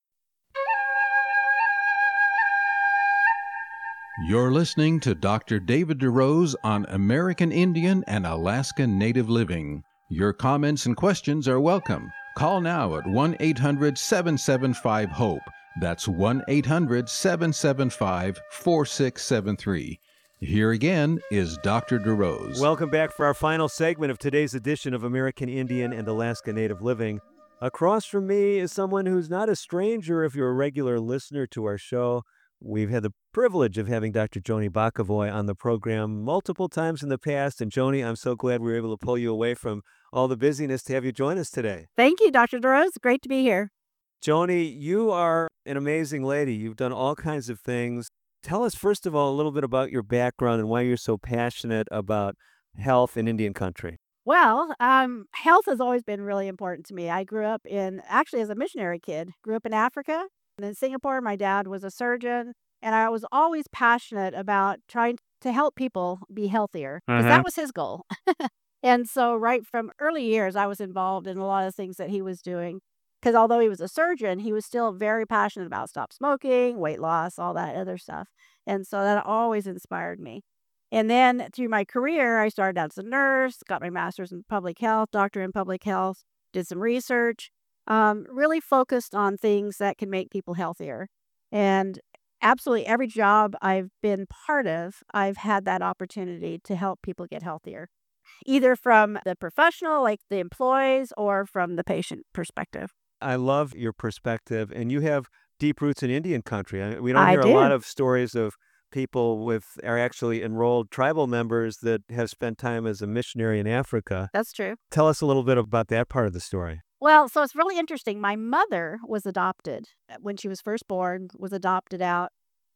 You're listening to Doctor David DeRose on American Indian and Alaska Native Living. Your comments and questions are welcome. Call now at one eight hundred seven seven five HOPE. That's one eight hundred seven seven five four six seven three. Here again is Doctor DeRose. Welcome back for our final segment of today's edition of American Indian and Alaska Native Living. Across from me is someone who's not a stranger if you're a regular listener to our show. We've had the privilege of having Doctor Joni Bakavoy on the program multiple times in the past. And Joni, I'm so glad we were able to pull you away from all the busyness to have you join us today. Thank you, Doctor DeRose. Great to be here. Joni, you are an amazing lady. You've done all kinds of things. Tell us, first of all, a little bit about your background and why you're so passionate about health in Indian country. Well, um, health has always been really important to me. I grew up in, actually as a missionary kid, grew up in Africa and in Singapore. My dad was a surgeon, and I was always passionate about trying to help people be healthier because Uh-huh. that was his goal. And so right from early years, I was involved in a lot of things that he was doing. Because although he was a surgeon, he was still very passionate about stop smoking, weight loss, all that other stuff. And so that always inspired me. And then through my career, I started out as a nurse, got my master's in public health, doctor in public health, did some research, um, really focused on things that can make people healthier. And absolutely every job I've been part of, I've had that opportunity to help people get healthier, either from the professional, like the employees, or from the patient perspective. I love your perspective, and you have deep roots in Indian country. I- We don't I hear do. a lot of stories of people with are actually enrolled tribal members that have spent time as a missionary in Africa. That's true. Tell us a little bit about that part of the story. Well, so it's really interesting. My mother was adopted when she was first born, was adopted out.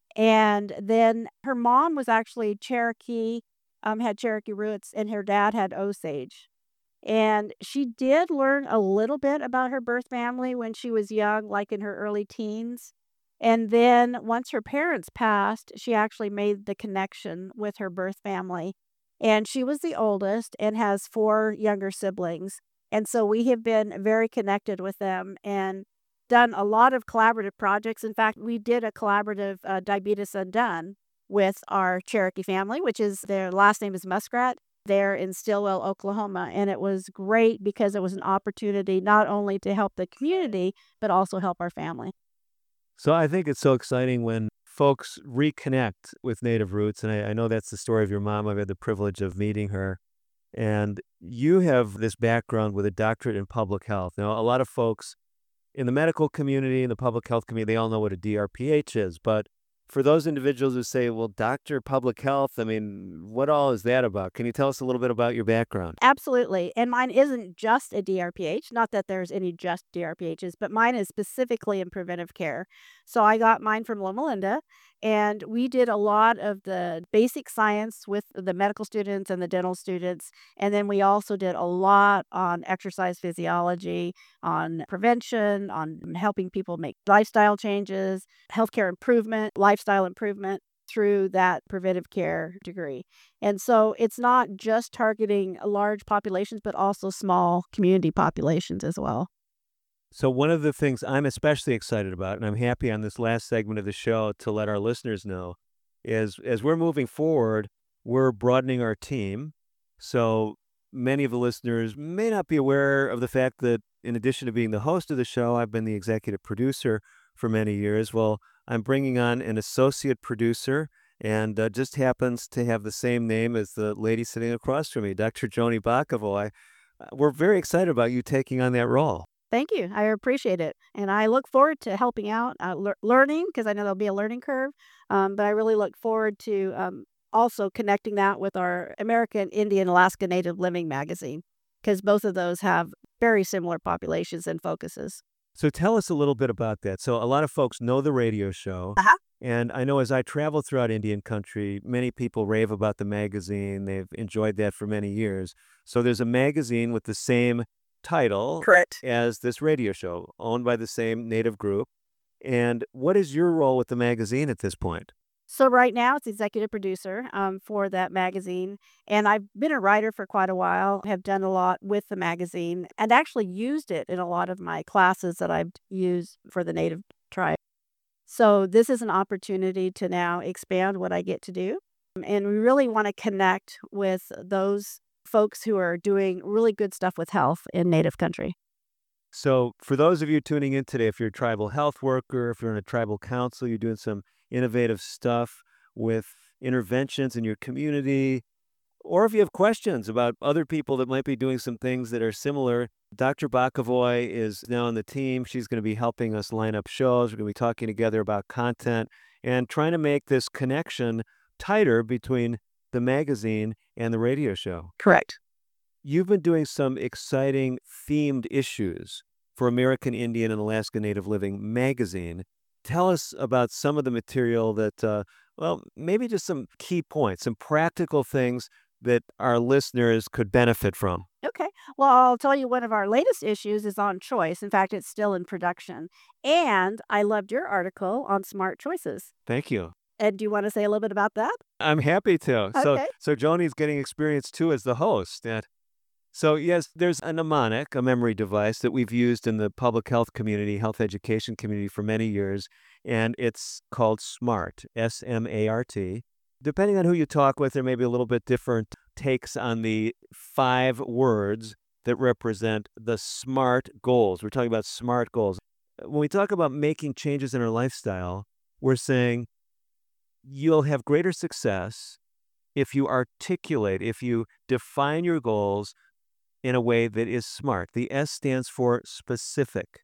And then her mom was actually Cherokee, um, had Cherokee roots, and her dad had Osage. And she did learn a little bit about her birth family when she was young, like in her early teens. And then once her parents passed, she actually made the connection with her birth family. And she was the oldest and has four younger siblings. And so we have been very connected with them and done a lot of collaborative projects. In fact, we did a collaborative uh, Diabetes Undone with our Cherokee family, which is their last name is Muskrat. There in Stillwell, Oklahoma. And it was great because it was an opportunity not only to help the community, but also help our family. So I think it's so exciting when folks reconnect with Native roots. And I, I know that's the story of your mom. I've had the privilege of meeting her. And you have this background with a doctorate in public health. Now, a lot of folks in the medical community, in the public health community, they all know what a D R P H is. But for those individuals who say, well, doctor, public health, I mean, what all is that about? Can you tell us a little bit about your background? Absolutely. And mine isn't just a D R P H, not that there's any just D R P Hs, but mine is specifically in preventive care. So I got mine from Loma Linda, and we did a lot of the basic science with the medical students and the dental students. And then we also did a lot on exercise physiology, on prevention, on helping people make lifestyle changes, healthcare improvement, lifestyle improvement through that preventive care degree. And so it's not just targeting large populations, but also small community populations as well. So one of the things I'm especially excited about, and I'm happy on this last segment of the show to let our listeners know, is as we're moving forward, we're broadening our team. So many of the listeners may not be aware of the fact that in addition to being the host of the show, I've been the executive producer for many years. Well, I'm bringing on an associate producer, and uh, just happens to have the same name as the lady sitting across from me, Doctor Joni Bakavoy. We're very excited about you taking on that role. Thank you. I appreciate it. And I look forward to helping out, uh, le- learning, because I know there'll be a learning curve. Um, but I really look forward to um, also connecting that with our American Indian Alaska Native Living magazine, because both of those have very similar populations and focuses. So tell us a little bit about that. So a lot of folks know the radio show. Uh-huh. And I know as I travel throughout Indian country, many people rave about the magazine. They've enjoyed that for many years. So there's a magazine with the same title Correct. as this radio show, owned by the same Native group. And what is your role with the magazine at this point? So right now it's executive producer um, for that magazine. And I've been a writer for quite a while, have done a lot with the magazine, and actually used it in a lot of my classes that I've used for the Native tribe. So this is an opportunity to now expand what I get to do. And we really want to connect with those folks who are doing really good stuff with health in Native country. So for those of you tuning in today, if you're a tribal health worker, if you're in a tribal council, you're doing some innovative stuff with interventions in your community, or if you have questions about other people that might be doing some things that are similar, Doctor Bakavoy is now on the team. She's going to be helping us line up shows. We're going to be talking together about content and trying to make this connection tighter between the magazine and the radio show. Correct. You've been doing some exciting themed issues for American Indian and Alaska Native Living magazine. Tell us about some of the material that, uh, well, maybe just some key points, some practical things that our listeners could benefit from. Okay. Well, I'll tell you one of our latest issues is on choice. In fact, it's still in production. And I loved your article on smart choices. Thank you. And do you want to say a little bit about that? I'm happy to. So, Okay. so Joni's getting experience too as the host. And so, yes, there's a mnemonic, a memory device that we've used in the public health community, health education community for many years, and it's called SMART, S M A R T. Depending on who you talk with, there may be a little bit different takes on the five words that represent the SMART goals. We're talking about SMART goals. When we talk about making changes in our lifestyle, we're saying you'll have greater success if you articulate, if you define your goals in a way that is smart. The S stands for specific.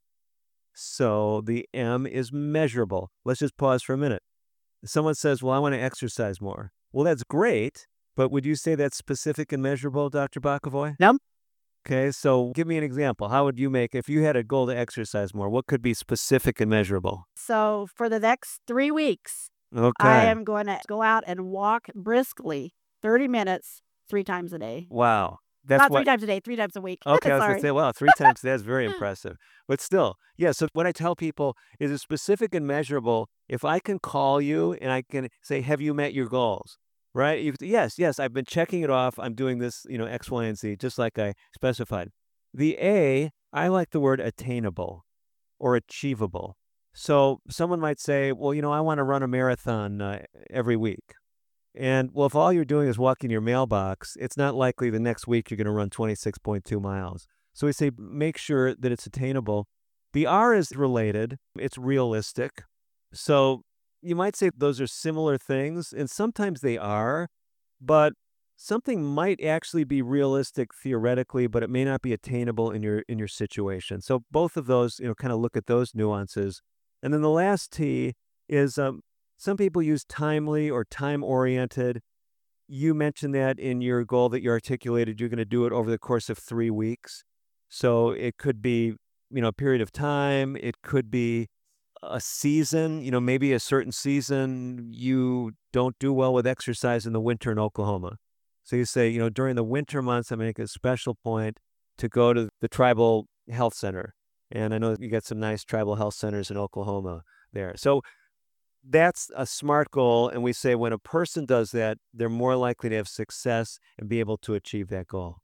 So the M is measurable. Let's just pause for a minute. Someone says, well, I want to exercise more. Well, that's great, but would you say that's specific and measurable, Doctor Bakavoy? No. Okay, so give me an example. How would you make, if you had a goal to exercise more, what could be specific and measurable? So for the next three weeks, Okay. I am going to go out and walk briskly thirty minutes, three times a day. Wow. That's Not what. three times a day, three times a week. Okay, I was going Sorry. to say, well, three times, that's very impressive. But still, yeah, so what I tell people is it's specific and measurable. If I can call you and I can say, have you met your goals? Right? You, yes, yes, I've been checking it off. I'm doing this, you know, X, Y, and Z, just like I specified. The A, I like the word attainable or achievable. So someone might say, well, you know, I want to run a marathon uh, every week. And well, if all you're doing is walking your mailbox, it's not likely the next week you're going to run twenty-six point two miles. So we say make sure that it's attainable. The R is related. It's realistic. So you might say those are similar things, and sometimes they are, but something might actually be realistic theoretically, but it may not be attainable in your in your situation. So both of those, you know, kind of look at those nuances. And then the last T is um, some people use timely or time-oriented. You mentioned that in your goal that you articulated, you're going to do it over the course of three weeks. So it could be, you know, a period of time. It could be a season. You know, maybe a certain season you don't do well with exercise in the winter in Oklahoma. So you say, you know, during the winter months, I make a special point to go to the tribal health center. And I know you got some nice tribal health centers in Oklahoma there. So that's a SMART goal. And we say when a person does that, they're more likely to have success and be able to achieve that goal.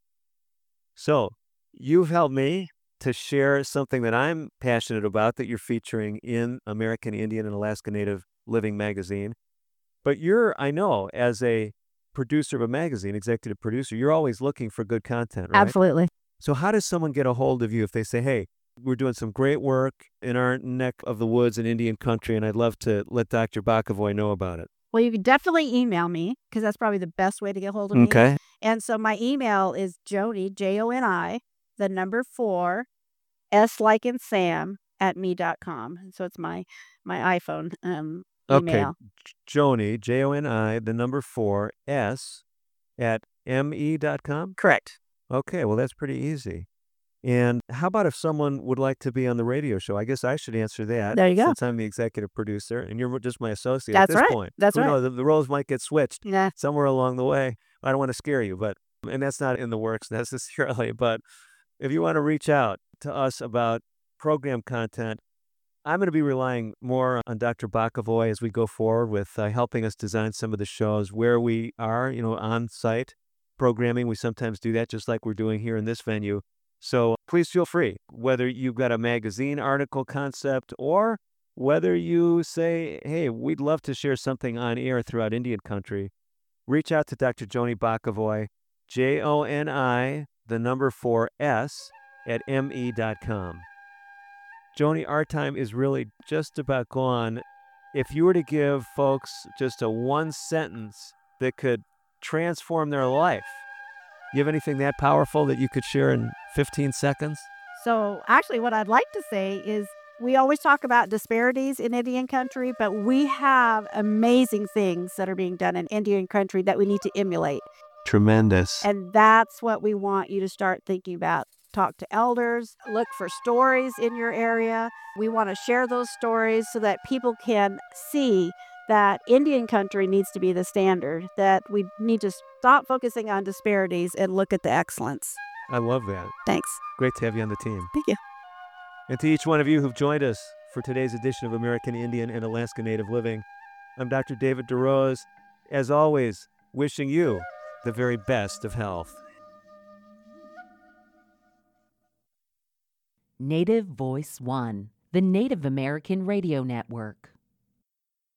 So you've helped me to share something that I'm passionate about that you're featuring in American Indian and Alaska Native Living magazine. But you're, I know, as a producer of a magazine, executive producer, you're always looking for good content, right? Absolutely. So how does someone get a hold of you if they say, hey, we're doing some great work in our neck of the woods in Indian country, and I'd love to let Doctor Bakavoy know about it? Well, you can definitely email me because that's probably the best way to get hold of me. Okay. And so my email is Joni, J O N I, the number four, S like in Sam, at me dot com. So it's my my iPhone um, Okay. email. J- Joni, J O N I, the number four, S, at me dot com? Correct. Okay, well, that's pretty easy. And how about if someone would like to be on the radio show? I guess I should answer that. There you go. Since I'm the executive producer and you're just my associate That's at this right. point. That's Who right. knows? The, the roles might get switched Yeah. somewhere along the way. I don't want to scare you, but, and that's not in the works necessarily, but if you want to reach out to us about program content, I'm going to be relying more on Doctor Bakavoy as we go forward with uh, helping us design some of the shows where we are, you know, on site programming. We sometimes do that just like we're doing here in this venue. So please feel free, whether you've got a magazine article concept or whether you say, hey, we'd love to share something on air throughout Indian country, reach out to Doctor Joni Bakavoy, J O N I, the number four S, at me dot com. Joni, our time is really just about gone. If you were to give folks just a one sentence that could transform their life, you have anything that powerful that you could share in fifteen seconds? So actually what I'd like to say is we always talk about disparities in Indian country, but we have amazing things that are being done in Indian country that we need to emulate. Tremendous. And that's what we want you to start thinking about. Talk to elders, look for stories in your area. We want to share those stories so that people can see that Indian country needs to be the standard, that we need to stop focusing on disparities and look at the excellence. I love that. Thanks. Great to have you on the team. Thank you. And to each one of you who've joined us for today's edition of American Indian and Alaska Native Living, I'm Doctor David DeRose, as always, wishing you the very best of health. Native Voice One, the Native American Radio Network.